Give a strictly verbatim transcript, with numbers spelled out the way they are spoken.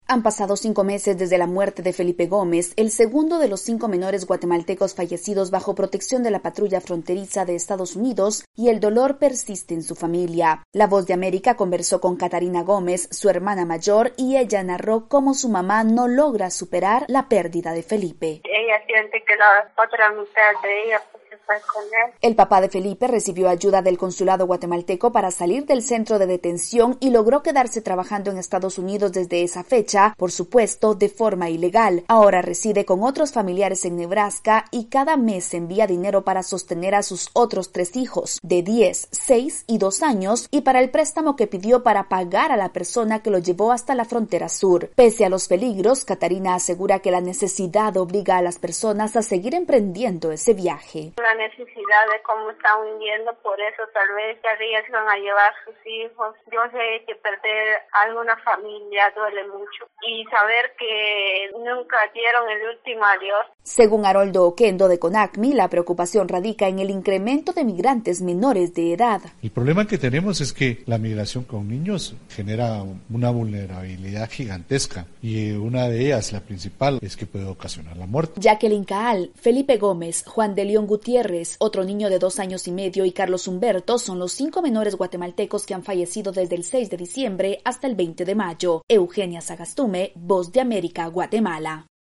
Han pasado cinco meses desde la muerte de Felipe Gómez, el segundo de los cinco menores guatemaltecos fallecidos bajo protección de la patrulla fronteriza de Estados Unidos, y el dolor persiste en su familia. La Voz de América conversó con Catarina Gómez, su hermana mayor, y ella narró cómo su mamá no logra superar la pérdida de Felipe. Ella siente que la otra mitad de ella con él. El papá de Felipe recibió ayuda del consulado guatemalteco para salir del centro de detención y logró quedarse trabajando en Estados Unidos desde esa fecha, por supuesto, de forma ilegal. Ahora reside con otros familiares en Nebraska y cada mes envía dinero para sostener a sus otros tres hijos, de diez, seis y dos años, y para el préstamo que pidió para pagar a la persona que lo llevó hasta la frontera sur. Pese a los peligros, Catarina asegura que la necesidad obliga a las personas a seguir emprendiendo ese viaje. La necesidad de cómo están viviendo, por eso tal vez se arriesgan a llevar sus hijos. Yo sé que perder a alguna familia duele mucho y saber que nunca dieron el último adiós. Según Haroldo Oquendo de CONACMI, la preocupación radica en el incremento de migrantes menores de edad. El problema que tenemos es que la migración con niños genera una vulnerabilidad gigantesca y una de ellas, la principal, es que puede ocasionar la muerte. Jacqueline Caal, Felipe Gómez, Juan de León Gutiérrez, otro niño de dos años y medio, y Carlos Humberto son los cinco menores guatemaltecos que han fallecido desde el seis de diciembre hasta el veinte de mayo. Eugenia Sagastume, Voz de América, Guatemala.